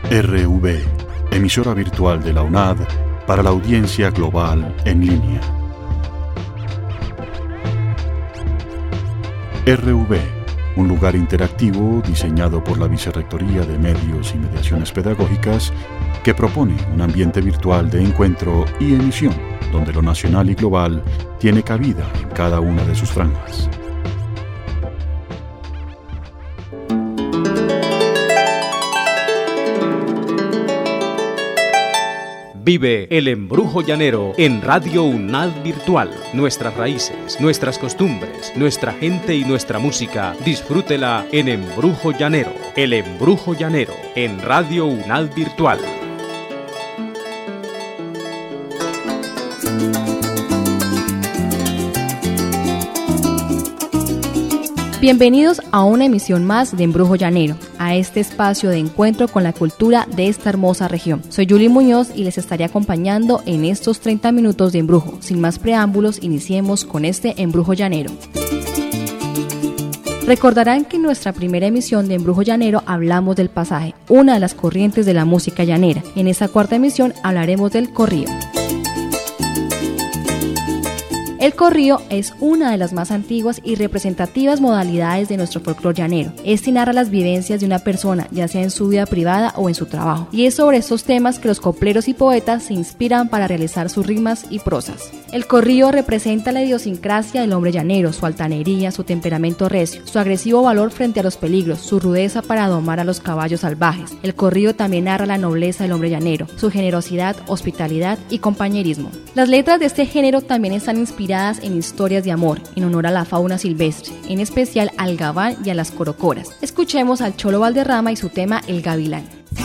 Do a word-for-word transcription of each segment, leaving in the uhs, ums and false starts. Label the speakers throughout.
Speaker 1: R V, emisora virtual de la UNAD para la audiencia global en línea. R V, un lugar interactivo diseñado por la Vicerrectoría de Medios y Mediaciones Pedagógicas que propone un ambiente virtual de encuentro y emisión donde lo nacional y global tiene cabida en cada una de sus franjas.
Speaker 2: Vive el embrujo llanero en Radio UNAD Virtual. Nuestras raíces, nuestras costumbres, nuestra gente y nuestra música. Disfrútela en Embrujo Llanero. El embrujo llanero en Radio UNAD Virtual.
Speaker 3: Bienvenidos a una emisión más de Embrujo Llanero, a este espacio de encuentro con la cultura de esta hermosa región. Soy Yuli Muñoz y les estaré acompañando en estos treinta minutos de embrujo. Sin más preámbulos, iniciemos con este Embrujo Llanero. Recordarán que en nuestra primera emisión de Embrujo Llanero hablamos del pasaje, una de las corrientes de la música llanera. En esta cuarta emisión hablaremos del corrido. El corrido es una de las más antiguas y representativas modalidades de nuestro folclore llanero. Este narra las vivencias de una persona, ya sea en su vida privada o en su trabajo. Y es sobre estos temas que los copleros y poetas se inspiran para realizar sus rimas y prosas. El corrido representa la idiosincrasia del hombre llanero, su altanería, su temperamento recio, su agresivo valor frente a los peligros, su rudeza para domar a los caballos salvajes. El corrido también narra la nobleza del hombre llanero, su generosidad, hospitalidad y compañerismo. Las letras de este género también están inspiradas en historias de amor, en honor a la fauna silvestre, en especial al gabán y a las corocoras. Escuchemos al Cholo Valderrama y su tema El Gavilán.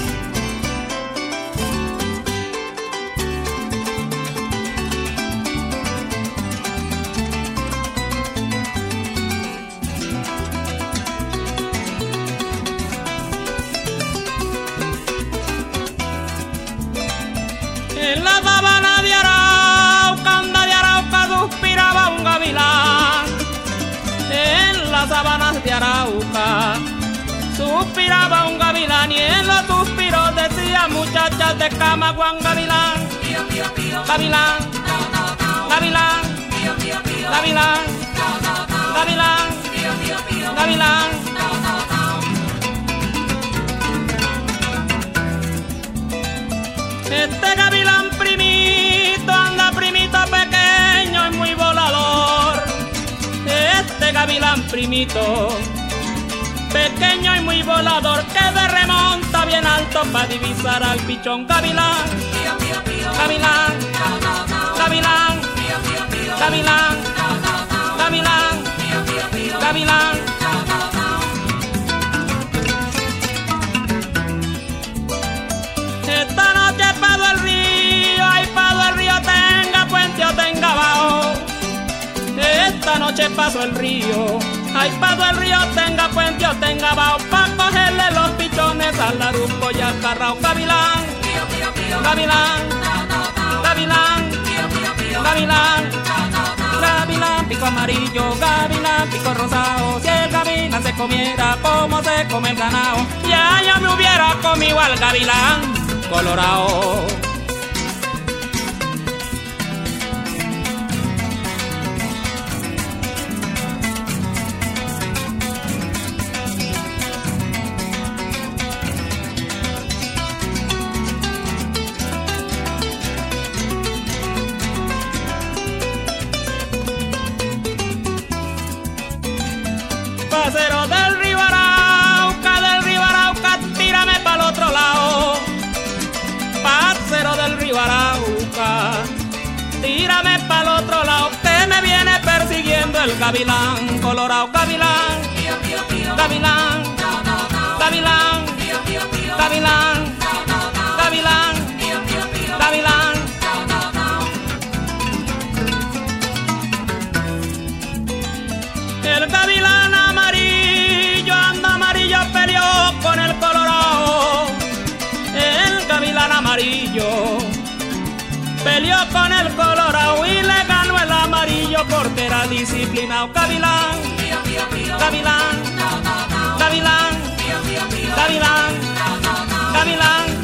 Speaker 4: En la sabana de Arauca, anda de Arauca, suspiraba un gavilán. En las sabanas de Arauca, suspiraba un gavilán. Y en los suspiros decía muchachas de cama, Juan Gavilán, Gavilán, Gavilán, Gavilán, Gavilán, Gavilán. Este gavilán primito anda primito pequeño y muy volador. Este gavilán primito pequeño y muy volador que se remonta bien alto para divisar al pichón. Gavilán, gavilán, gavilán, gavilán, gavilán, gavilán. Esta noche pado el río, ay pado el río, tenga puente o tenga bajo. Esta noche paso el río, ay pado el río, tenga puente o tenga bajo, pa' cogerle los pichones al larumbo y al carrao. Gavilán, gavilán, gavilán, gavilán, gavilán, pico amarillo, gavilán, pico rosado. Si el gavilán se comiera como se come el ganado, ya yo me hubiera comido al gavilán colorado. Pasero del río Arauca, del río Arauca, tírame pa'l otro lado. Pasero del río Arauca, tírame pa'l otro lado, que me viene persiguiendo el gavilán colorado. Gavilán, gavilán, gavilán, gavilán, gavilán, gavilán. El gavilán amarillo anda amarillo, peleó con el colorado. El gavilán amarillo peleó con el colorado y le ganó el amarillo porque era disciplinado. Gavilán, gavilán, gavilán, gavilán, gavilán.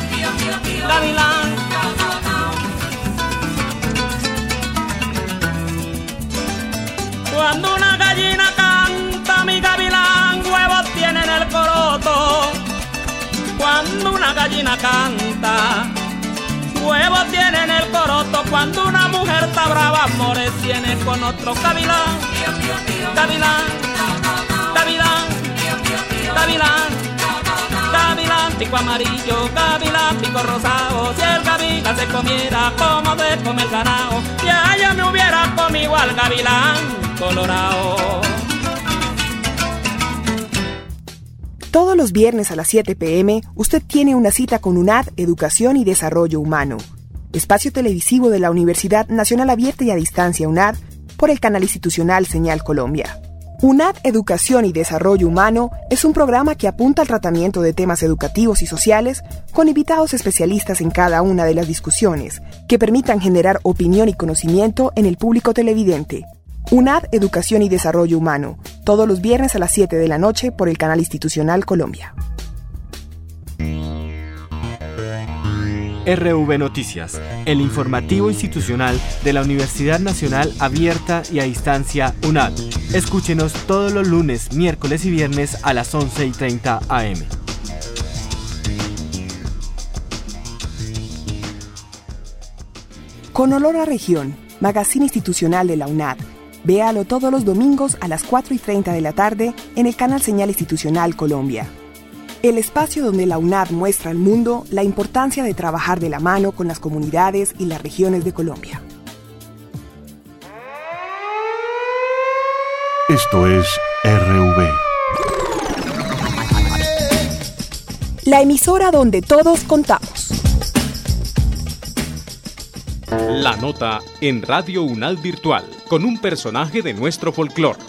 Speaker 4: cuando una gallina canta. Huevo tiene en el coroto cuando una mujer está brava. Amores tiene con otro gavilán. Gavilán, gavilán, gavilán, gavilán, pico amarillo, gavilán, pico rosado. Si el gavilán se comiera como se come el ganado, ya ya me hubiera comido al gavilán colorado.
Speaker 5: Todos los viernes a las siete pe eme, usted tiene una cita con UNAD Educación y Desarrollo Humano, espacio televisivo de la Universidad Nacional Abierta y a Distancia UNAD, por el canal institucional Señal Colombia. UNAD Educación y Desarrollo Humano es un programa que apunta al tratamiento de temas educativos y sociales con invitados especialistas en cada una de las discusiones, que permitan generar opinión y conocimiento en el público televidente. UNAD Educación y Desarrollo Humano, todos los viernes a las siete de la noche por el canal institucional Colombia.
Speaker 6: erre ve Noticias, el informativo institucional de la Universidad Nacional Abierta y a Distancia UNAD. Escúchenos todos los lunes, miércoles y viernes a las once y treinta a eme.
Speaker 5: Con olor a región, magazine institucional de la UNAD. Véalo todos los domingos a las cuatro y treinta de la tarde en el canal Señal Institucional Colombia. El espacio donde la UNAD muestra al mundo la importancia de trabajar de la mano con las comunidades y las regiones de Colombia.
Speaker 1: Esto es erre ve.
Speaker 5: La emisora donde todos contamos.
Speaker 2: La nota en Radio UNAD Virtual, con un personaje de nuestro folclore.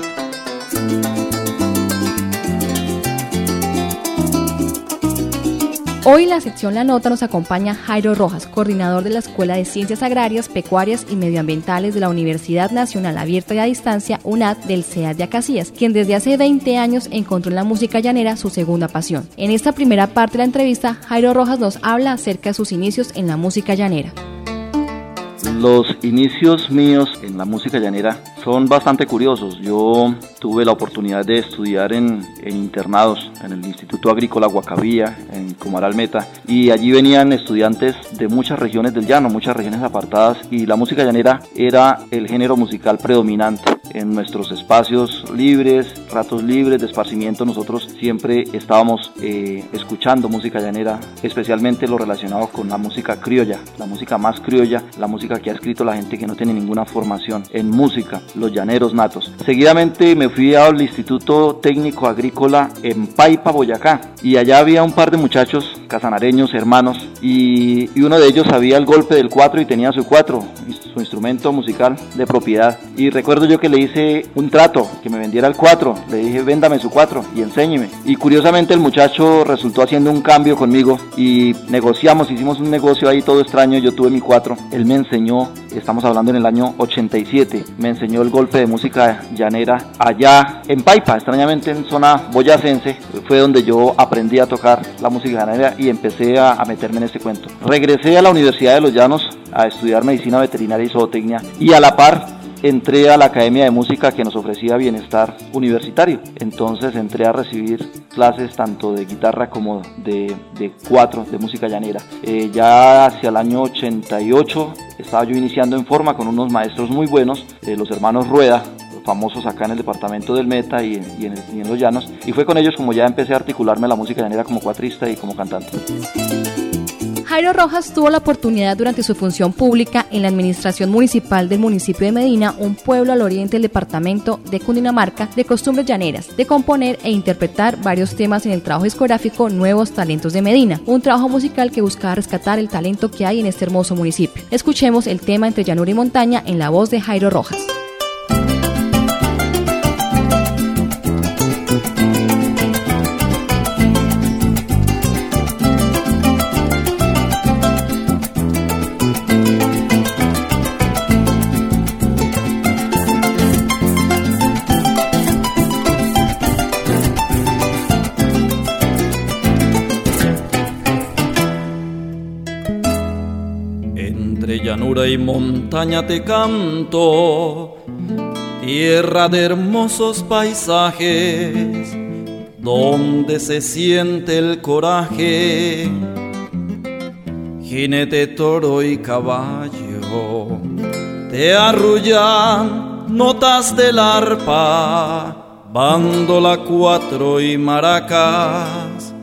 Speaker 3: Hoy en la sección La Nota nos acompaña Jairo Rojas, coordinador de la Escuela de Ciencias Agrarias, Pecuarias y Medioambientales de la Universidad Nacional Abierta y a Distancia UNAD del CEAD de Acacías, quien desde hace veinte años encontró en la música llanera su segunda pasión. En esta primera parte de la entrevista, Jairo Rojas nos habla acerca de sus inicios en la música llanera.
Speaker 7: Los inicios míos en la música llanera son bastante curiosos. Yo tuve la oportunidad de estudiar en, en internados en el Instituto Agrícola Guacavía, en Comaral Meta, y allí venían estudiantes de muchas regiones del llano, muchas regiones apartadas, y la música llanera era el género musical predominante. En nuestros espacios libres, ratos libres de esparcimiento, nosotros siempre estábamos eh, escuchando música llanera, especialmente lo relacionado con la música criolla, la música más criolla, la música que ha escrito la gente que no tiene ninguna formación en música, los llaneros natos. Seguidamente me fui al Instituto Técnico Agrícola en Paipa, Boyacá, y allá había un par de muchachos casanareños, hermanos, y, y uno de ellos sabía el golpe del cuatro y tenía su cuatro, su instrumento musical de propiedad, y recuerdo yo que le hice un trato, que me vendiera el cuatro, le dije véndame su cuatro y enséñeme, y curiosamente el muchacho resultó haciendo un cambio conmigo y negociamos, hicimos un negocio ahí todo extraño. Yo tuve mi cuatro, él me enseñó, estamos hablando en el año ochenta y siete, me enseñó el golpe de música llanera allá en Paipa, extrañamente en zona boyacense, fue donde yo aprendí a tocar la música llanera y empecé a, a meterme en este cuento. Regresé a la Universidad de los Llanos a estudiar medicina veterinaria y zootecnia, y a la par entré a la Academia de Música que nos ofrecía Bienestar Universitario. Entonces entré a recibir clases tanto de guitarra como de, de cuatro, de música llanera. Eh, ya hacia el año ochenta y ocho estaba yo iniciando en forma con unos maestros muy buenos, eh, los hermanos Rueda, famosos acá en el departamento del Meta y en, y, en el, y en los Llanos, y fue con ellos como ya empecé a articularme la música llanera como cuatrista y como cantante.
Speaker 3: Jairo Rojas tuvo la oportunidad durante su función pública en la administración municipal del municipio de Medina, un pueblo al oriente del departamento de Cundinamarca, de costumbres llaneras, de componer e interpretar varios temas en el trabajo discográfico Nuevos Talentos de Medina, un trabajo musical que buscaba rescatar el talento que hay en este hermoso municipio. Escuchemos el tema Entre llanura y montaña en la voz de Jairo Rojas.
Speaker 4: Llanura y montaña te canto, tierra de hermosos paisajes,
Speaker 8: donde se siente el coraje, jinete, toro y caballo, te arrullan notas del arpa, bandola, cuatro y maracas,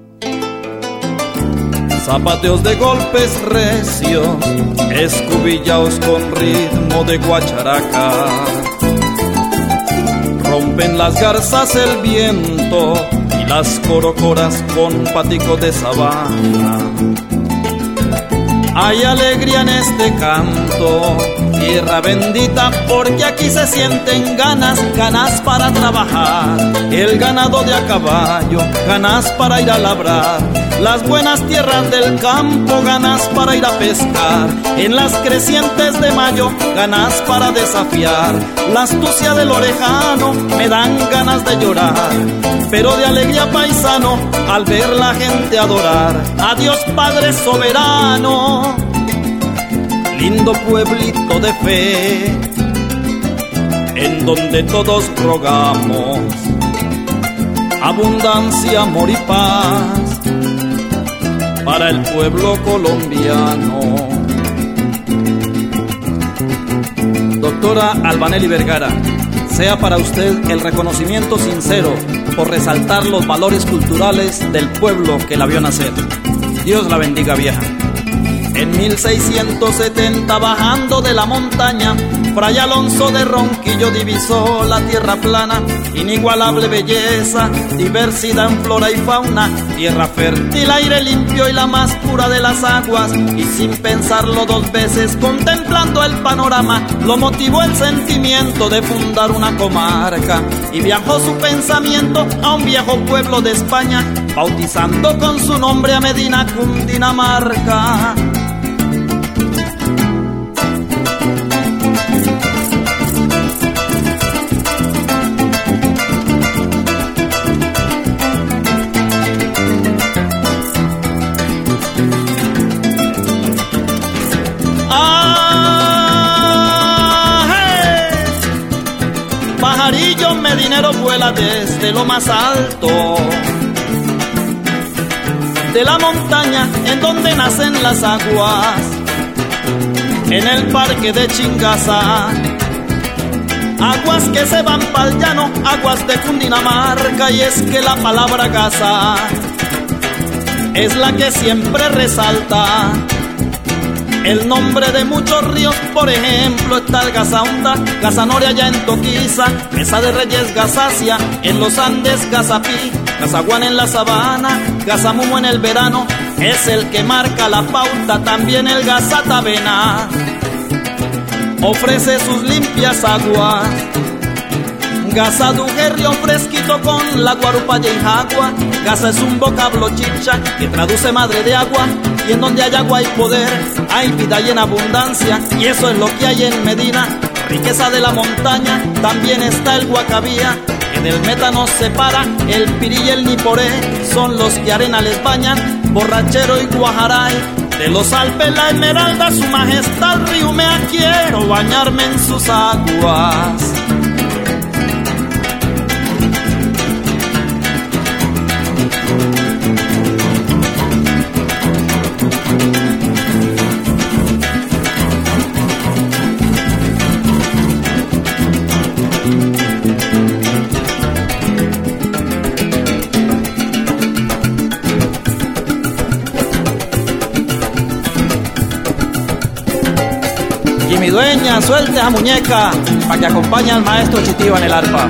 Speaker 8: zapateos de golpes recios, escubillaos con ritmo de guacharaca. Rompen las garzas el viento y las corocoras con patico de sabana. Hay alegría en este canto, tierra bendita, porque aquí se sienten ganas, ganas para trabajar. El ganado de a caballo, ganas para ir a labrar. Las buenas tierras del campo, ganas para ir a pescar. En las crecientes de mayo, ganas para desafiar. La astucia del orejano, me dan ganas de llorar, pero de alegría paisano, al ver la gente adorar a Dios Padre soberano. Lindo pueblito de fe, en donde todos rogamos abundancia, amor y paz para el pueblo colombiano. Doctora Albanelli Vergara, sea para usted el reconocimiento sincero por resaltar los valores culturales del pueblo que la vio nacer. Dios la bendiga, vieja. En mil seiscientos setenta, bajando de la montaña, Fray Alonso de Ronquillo divisó la tierra plana. Inigualable belleza, diversidad en flora y fauna, tierra fértil, aire limpio y la más pura de las aguas. Y sin pensarlo dos veces, contemplando el panorama, lo motivó el sentimiento de fundar una comarca. Y viajó su pensamiento a un viejo pueblo de España, bautizando con su nombre a Medina, Cundinamarca. Pajarillo medinero vuela desde lo más alto de la montaña en donde nacen las aguas, en el parque de Chingaza, aguas que se van pa'l llano, aguas de Cundinamarca. Y es que la palabra gaza es la que siempre resalta el nombre de muchos ríos. Por ejemplo está el Gazaonda, Gazanoria allá en Toquiza, Mesa de Reyes, Gazacia, en los Andes, Gazapí, Gazaguán en la sabana, Gazamumo en el verano, es el que marca la pauta. También el Gazatavena ofrece sus limpias aguas. Gazaduje, río fresquito con la guarupaya y jagua. Gaza es un vocablo chicha que traduce madre de agua. Y en donde hay agua hay poder, hay vida y en abundancia. Y eso es lo que hay en Medina, riqueza de la montaña. También está el Guacabía, que del Meta nos separa. El Pirí y el Niporé son los que arena les bañan. Borrachero y Guajaray, de los Alpes la Esmeralda, su majestad Riumea, quiero bañarme en sus aguas. Y mi dueña, suelte a muñeca, para que acompañe al maestro Chitiva en el arpa.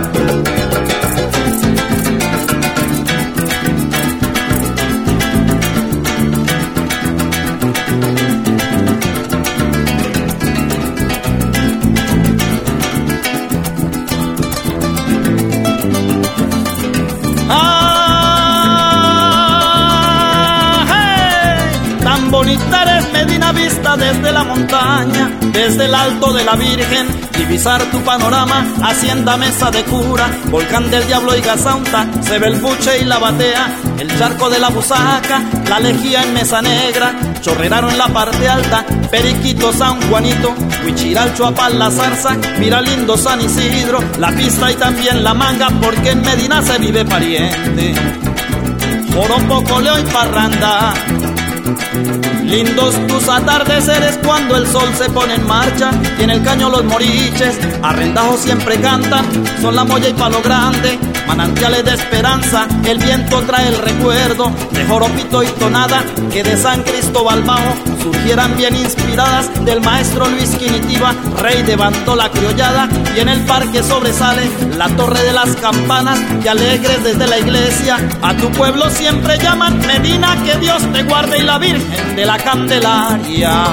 Speaker 8: ¡Ah! ¡Hey! Tan bonita eres, Medina, divina vista desde la montaña, desde el alto de la Virgen, divisar tu panorama, hacienda Mesa de Cura, volcán del Diablo y Gazaunta, se ve el Buche y la Batea, el charco de la Busaca, la Lejía en Mesa Negra, Chorreraro en la parte alta, Periquito, San Juanito, Huichiral, Chuapal, La Zarza, mira lindo San Isidro, la Pista y también la Manga, porque en Medina se vive pariente. Joropo, Leo y Parranda, lindos tus atardeceres cuando el sol se pone en marcha, y en el caño los moriches, arrendajos siempre cantan, son la Moya y Palo Grande, manantiales de esperanza, el viento trae el recuerdo de Joropito y Tonada, que de San Cristóbal Bajo surgieran bien inspiradas del maestro Luis Quinitiva, rey de bandola criollada, y en el parque sobresale la torre de las campanas, que alegres desde la iglesia a tu pueblo siempre llaman Medina, que Dios te guarde, y la Virgen de la Candelaria.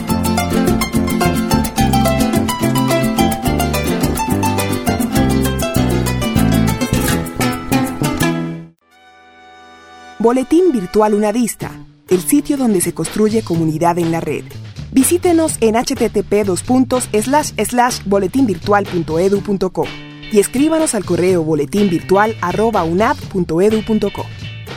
Speaker 5: Boletín Virtual Unadista, el sitio donde se construye comunidad en la red. Visítenos en h t t p dos puntos slash slash boletín virtual punto e d u punto co y escríbanos al correo boletinvirtual arroba unad punto e d u punto co.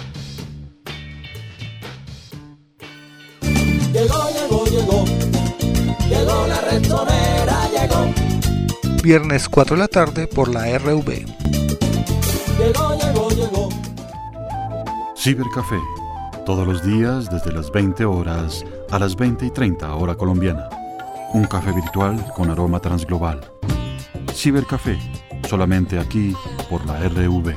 Speaker 9: Llegó, llegó, llegó, llegó la Restonera, llegó.
Speaker 10: Viernes cuatro de la tarde por la R V.
Speaker 9: Llegó, llegó, llegó.
Speaker 1: Cibercafé, todos los días desde las veinte horas a las veinte y treinta hora colombiana. Un café virtual con aroma transglobal. Cibercafé, solamente aquí por la R V.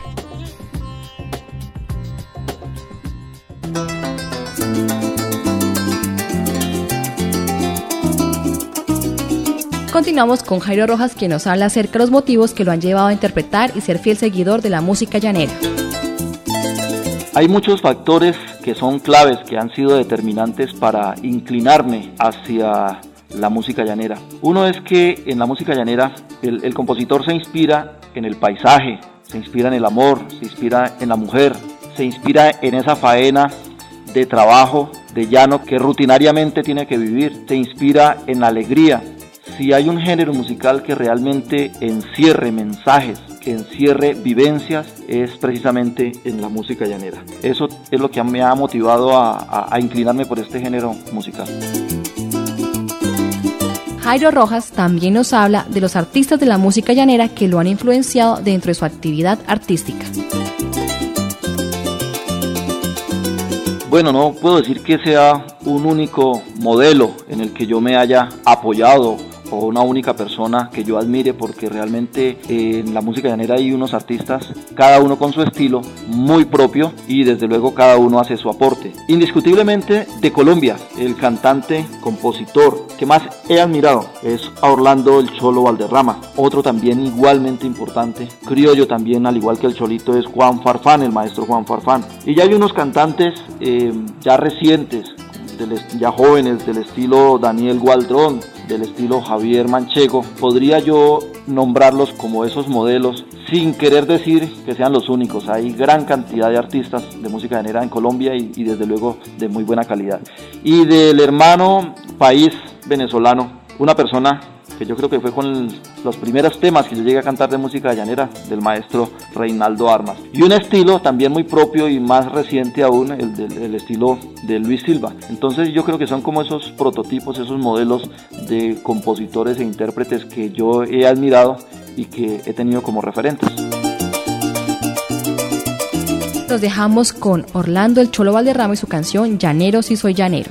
Speaker 3: Continuamos con Jairo Rojas, quien nos habla acerca de los motivos que lo han llevado a interpretar y ser fiel seguidor de la música llanera.
Speaker 7: Hay muchos factores que son claves, que han sido determinantes para inclinarme hacia la música llanera. Uno es que en la música llanera el, el compositor se inspira en el paisaje, se inspira en el amor, se inspira en la mujer, se inspira en esa faena de trabajo, de llano que rutinariamente tiene que vivir, se inspira en la alegría. Si hay un género musical que realmente encierre mensajes, que encierre vivencias, es precisamente en la música llanera. Eso es lo que me ha motivado a, a, a inclinarme por este género musical.
Speaker 3: Jairo Rojas también nos habla de los artistas de la música llanera que lo han influenciado dentro de su actividad artística.
Speaker 7: Bueno, no puedo decir que sea un único modelo en el que yo me haya apoyado o una única persona que yo admire, porque realmente eh, en la música llanera hay unos artistas, cada uno con su estilo muy propio, y desde luego cada uno hace su aporte. Indiscutiblemente de Colombia, el cantante, compositor que más he admirado es a Orlando el Cholo Valderrama. Otro también igualmente importante, criollo también, al igual que el Cholito, es Juan Farfán, el maestro Juan Farfán. Y ya hay unos cantantes eh, ya recientes, del, ya jóvenes, del estilo Daniel Gualdrón, del estilo Javier Manchego. Podría yo nombrarlos como esos modelos, sin querer decir que sean los únicos. Hay gran cantidad de artistas de música llanera en Colombia y, y desde luego de muy buena calidad. Y del hermano país venezolano, una persona que yo creo que fue con los primeros temas que yo llegué a cantar de música llanera, del maestro Reinaldo Armas. Y un estilo también muy propio y más reciente aún, el, del, el estilo de Luis Silva. Entonces yo creo que son como esos prototipos, esos modelos de compositores e intérpretes que yo he admirado y que he tenido como referentes.
Speaker 3: Nos dejamos con Orlando el Cholo Valderrama y su canción Llanero si soy llanero.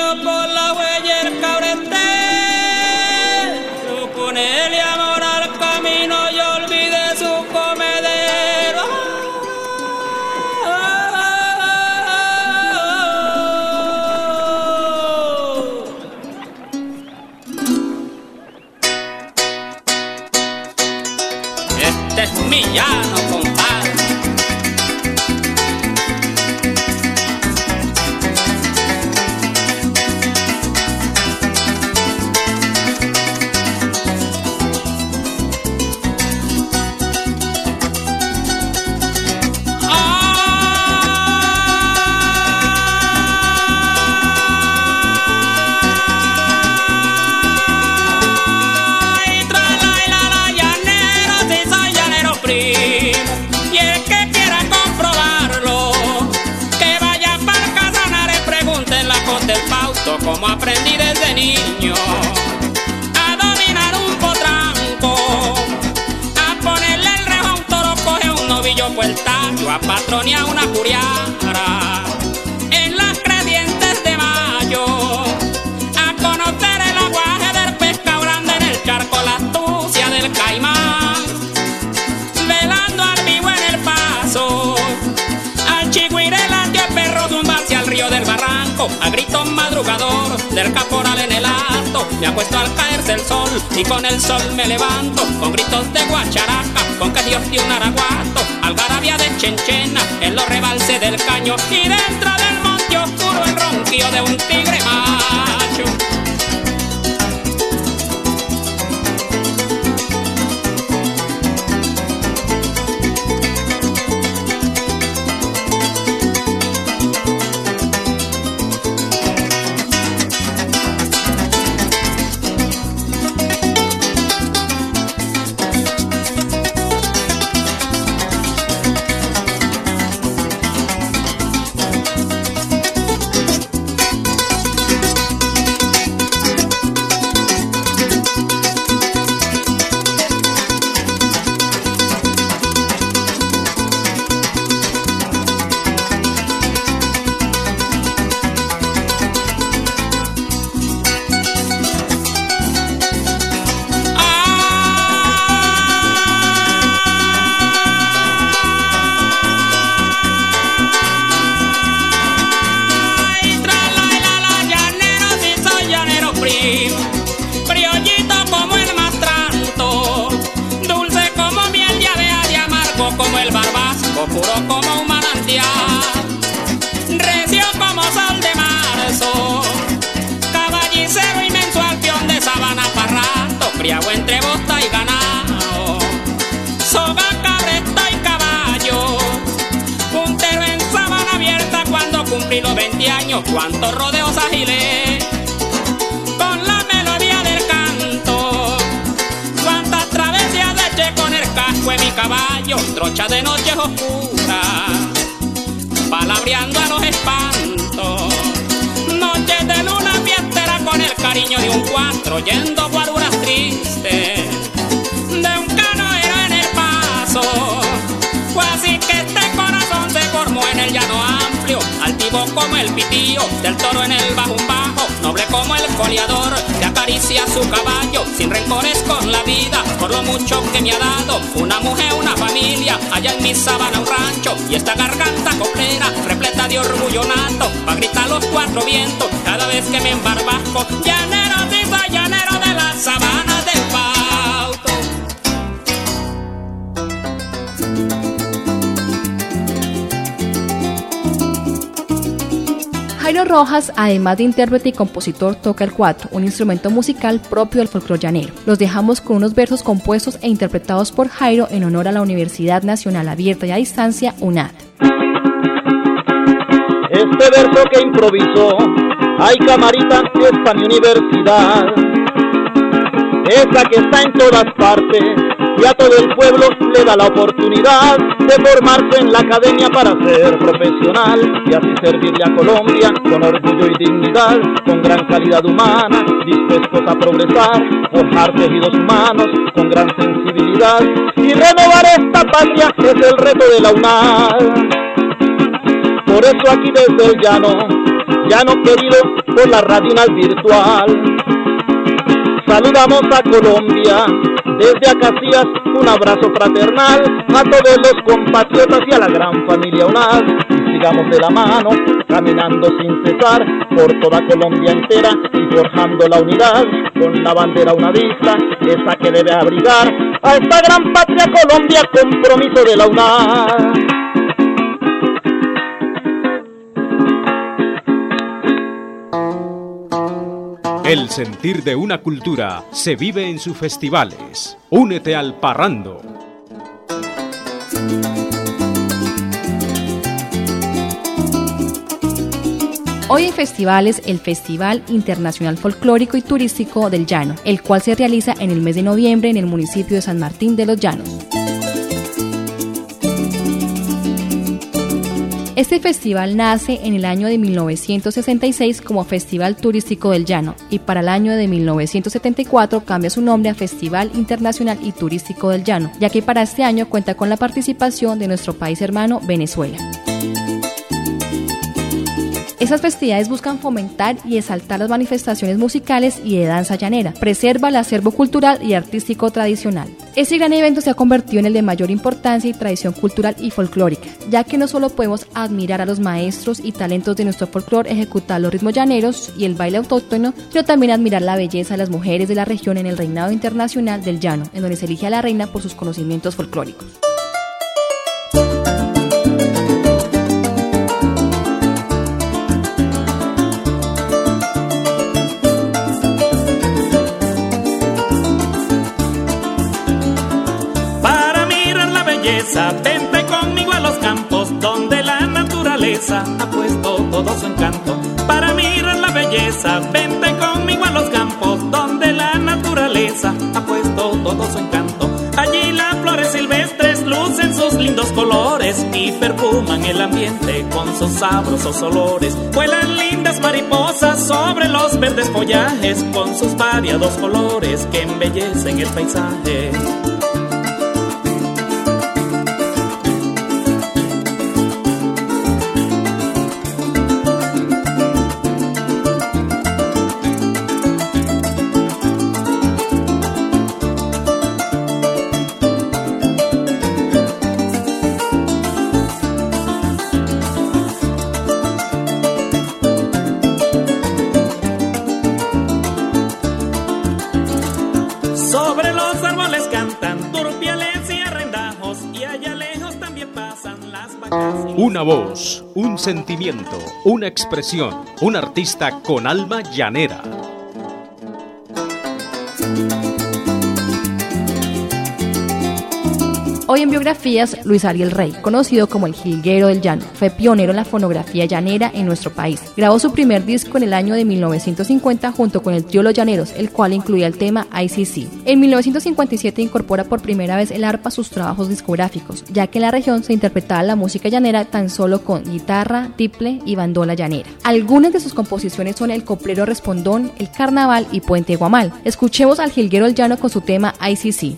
Speaker 4: Ponele amor al este es mi llano, compadre. Como aprendí desde niño a dominar un potranco, a ponerle el rejo a un toro, coge un novillo puertacho, a patronear una curiara en las crecientes de mayo, a conocer el aguaje del pescado grande en el charco, la astucia del caimán, velando al vivo en el paso, al chigüire el dio el perro zumbarse al río del barranco, a gritos madrugador del caporal en el acto. Me acuesto al caerse el sol y con el sol me levanto, con gritos de guacharaca, con que Dios dio un araguato, algarabía de chenchena en los rebalses del caño, y dentro del monte oscuro el ronquío de un tigre macho. Puro como un manantial, recio como sol de marzo, caballicero inmenso al peón de sabana parrato, criado entre bosta y ganado, soga, cabresto y caballo, puntero en sabana abierta cuando cumplí los veinte años, cuantos rodeos agilé, con la melodía del canto, cuantas travesías de eché con el casco en mi caballo, trocha de noches oscuras, palabreando a los espantos, noches de luna fiestera con el cariño de un cuatro, yendo guaruras tristes, de un canoero en el paso, fue así que este corazón se formó en el llano amplio, altivo como el pitío, del toro en el bajo un bajo, noble como el coleador, que acaricia su caballo, sin rencores con la vida, por lo mucho que me ha dado, una mujer, una familia, allá en mi sabana un rancho, y esta garganta coplera, repleta de orgullo nato, pa' gritar los cuatro vientos, cada vez que me embarbasco, llanero, sí soy llanero de las sabanas del Fausto.
Speaker 3: Jairo Rojas, además de intérprete y compositor, toca el cuatro, un instrumento musical propio del folclore llanero. Los dejamos con unos versos compuestos e interpretados por Jairo en honor a la Universidad Nacional Abierta y a Distancia, UNAD.
Speaker 11: Este verso que improvisó, ay camarita, es pa' mi universidad, esa que está en todas partes, y a todo el pueblo le da la oportunidad de formarse en la academia para ser profesional y así servirle a Colombia con orgullo y dignidad, con gran calidad humana, dispuestos a progresar, forjar tejidos humanos con gran sensibilidad y renovar esta patria es el reto de la UNAD. Por eso aquí desde el llano, llano querido por la radio UNAD virtual, saludamos a Colombia, desde Acacias un abrazo fraternal a todos los compatriotas y a la gran familia UNAD. Y sigamos de la mano, caminando sin cesar por toda Colombia entera y forjando la unidad con la bandera unadista, esa que debe abrigar a esta gran patria Colombia, compromiso de la UNAD.
Speaker 2: El sentir de una cultura se vive en sus festivales. Únete al Parrando.
Speaker 3: Hoy en festivales, el Festival Internacional Folclórico y Turístico del Llano, el cual se realiza en el mes de noviembre en el municipio de San Martín de los Llanos. Este festival nace en el año de mil novecientos sesenta y seis como Festival Turístico del Llano y para el año de mil novecientos setenta y cuatro cambia su nombre a Festival Internacional y Turístico del Llano, ya que para este año cuenta con la participación de nuestro país hermano Venezuela. Estas festividades buscan fomentar y exaltar las manifestaciones musicales y de danza llanera, preserva el acervo cultural y artístico tradicional. Este gran evento se ha convertido en el de mayor importancia y tradición cultural y folclórica, ya que no solo podemos admirar a los maestros y talentos de nuestro folclore ejecutar los ritmos llaneros y el baile autóctono, sino también admirar la belleza de las mujeres de la región en el Reinado Internacional del Llano, en donde se elige a la reina por sus conocimientos folclóricos.
Speaker 4: Vente conmigo a los campos donde la naturaleza ha puesto todo su encanto. Para mirar la belleza, vente conmigo a los campos donde la naturaleza ha puesto todo su encanto. Allí las flores silvestres lucen sus lindos colores y perfuman el ambiente con sus sabrosos olores. Vuelan lindas mariposas sobre los verdes follajes con sus variados colores que embellecen el paisaje. Sobre los árboles cantan turpiales y arrendajos y allá lejos también pasan las vacas.
Speaker 2: Una voz, un sentimiento, una expresión, un artista con alma llanera.
Speaker 3: Hoy en Biografías, Luis Ariel Rey, conocido como el Jilguero del Llano, fue pionero en la fonografía llanera en nuestro país. Grabó su primer disco en el año de mil novecientos cincuenta junto con el trío Los Llaneros, el cual incluía el tema I C C. En mil novecientos cincuenta y siete incorpora por primera vez el arpa a sus trabajos discográficos, ya que en la región se interpretaba la música llanera tan solo con guitarra, tiple y bandola llanera. Algunas de sus composiciones son El Coplero Respondón, El Carnaval y Puente Guamal. Escuchemos al Jilguero del Llano con su tema I C C.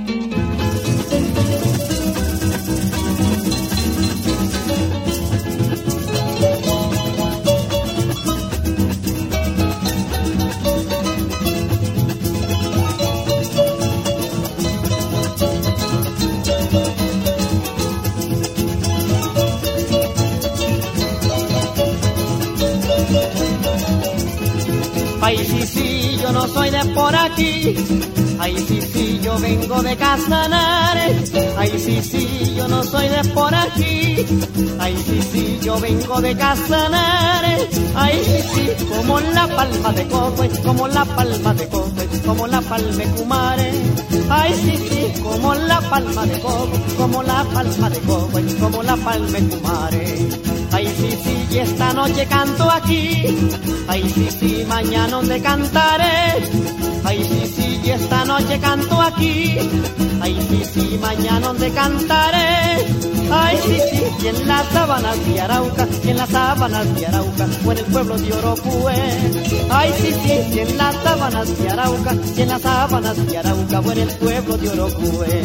Speaker 12: Ay, sí, sí, yo no soy de por aquí. Ay, sí, sí, yo vengo de Casanare. Ay, sí, sí, yo no soy de por aquí. Ay, sí, sí, yo vengo de Casanare. Ay, sí, sí, como la palma de coco, como la palma de coco, como la palma cumare. Ay, sí, sí, como la palma de coco, como la palma de coco, como la palma cumare. Ay, sí, sí, y esta noche canto aquí. Ay, sí, sí, mañana donde cantaré. Ay, sí, sí, y esta noche canto aquí. Ay, sí, sí, mañana donde cantaré. Ay, sí, sí, y en las sabanas de Arauca, y en las sabanas de Arauca, o en el pueblo de Orocué. Ay, sí, sí, y en las sabanas de Arauca, y en las sabanas de Arauca, o en el pueblo de Orocué.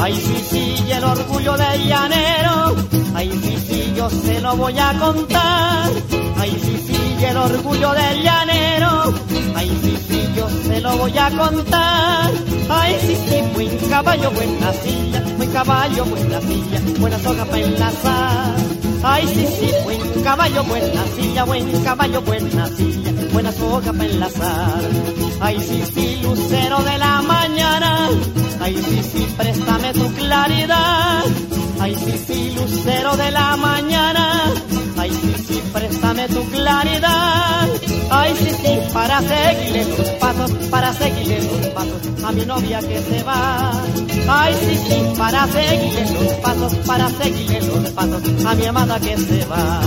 Speaker 12: Ay, sí, sí, y el orgullo del llanero, ay, sí, sí, yo se lo voy a contar. Ay, sí, sí, y el orgullo del llanero, ay, sí, sí, yo se lo voy a contar. Ay, sí, sí, buen caballo, buena silla, buen caballo, buena silla, buena soga para enlazar. Ay, sí, sí, buen caballo, buena silla, buen caballo, buena silla, buena soga para enlazar. Ay, sí, sí, lucero de la mañana, ay, sí, sí, préstame tu claridad. Ay, sí, sí, lucero de la mañana, ay, sí, sí, préstame tu claridad. Ay, sí, sí, para seguirle los pasos, para seguirle los pasos a mi novia que se va. Ay, sí, sí, para seguirle los pasos, para seguirle los pasos a mi amada que se va.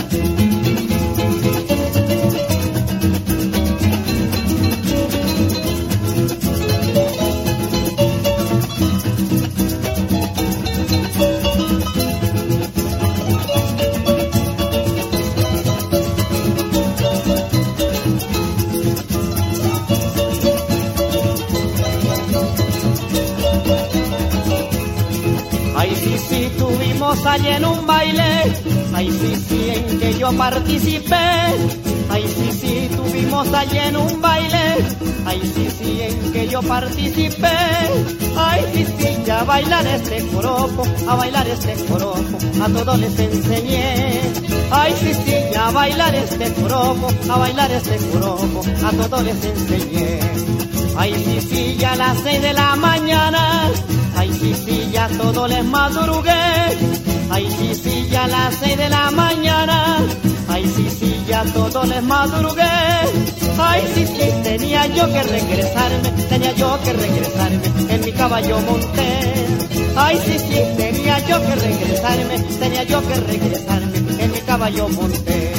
Speaker 12: Allí en un baile, ay sí, sí, en que yo participé. Ay sí, sí, tuvimos allí en un baile, ay sí, sí, en que yo participé. Ay sí, sí, ya a bailar este joropo, a bailar este joropo, a todos les enseñé. Ay sí, sí, ya a bailar este joropo, a bailar este joropo, a todos les enseñé. Ay sí, sí, ya a las seis de la mañana, ay sí, sí, ya todo les madrugué. Ay sí, sí, ya a las seis de la mañana, ay sí, sí, ya todo les madrugué. Ay sí, sí, tenía yo que regresarme, tenía yo que regresarme, en mi caballo monté. Ay sí, sí, tenía yo que regresarme, tenía yo que regresarme, en mi caballo monté.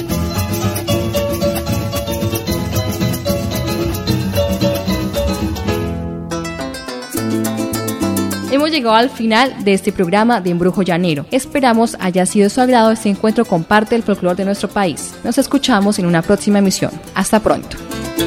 Speaker 3: Hemos llegado al final de este programa de Embrujo Llanero. Esperamos haya sido de su agrado este encuentro con parte del folclore de nuestro país. Nos escuchamos en una próxima emisión. Hasta pronto.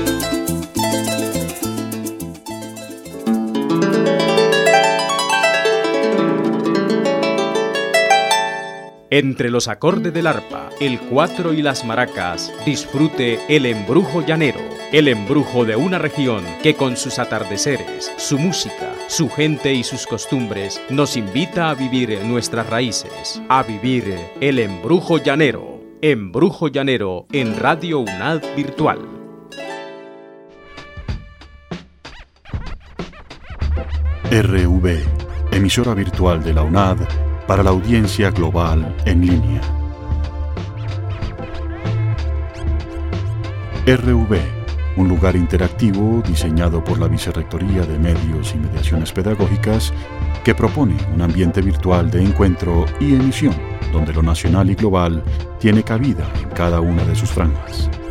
Speaker 2: Entre los acordes del arpa, el cuatro y las maracas, disfrute el embrujo llanero, el embrujo de una región que con sus atardeceres, su música, su gente y sus costumbres nos invita a vivir nuestras raíces, a vivir el embrujo llanero. Embrujo Llanero en Radio UNAD Virtual.
Speaker 1: R V, emisora virtual de la UNAD para la audiencia global en línea. R V, un lugar interactivo diseñado por la Vicerrectoría de Medios y Mediaciones Pedagógicas que propone un ambiente virtual de encuentro y emisión donde lo nacional y global tiene cabida en cada una de sus franjas.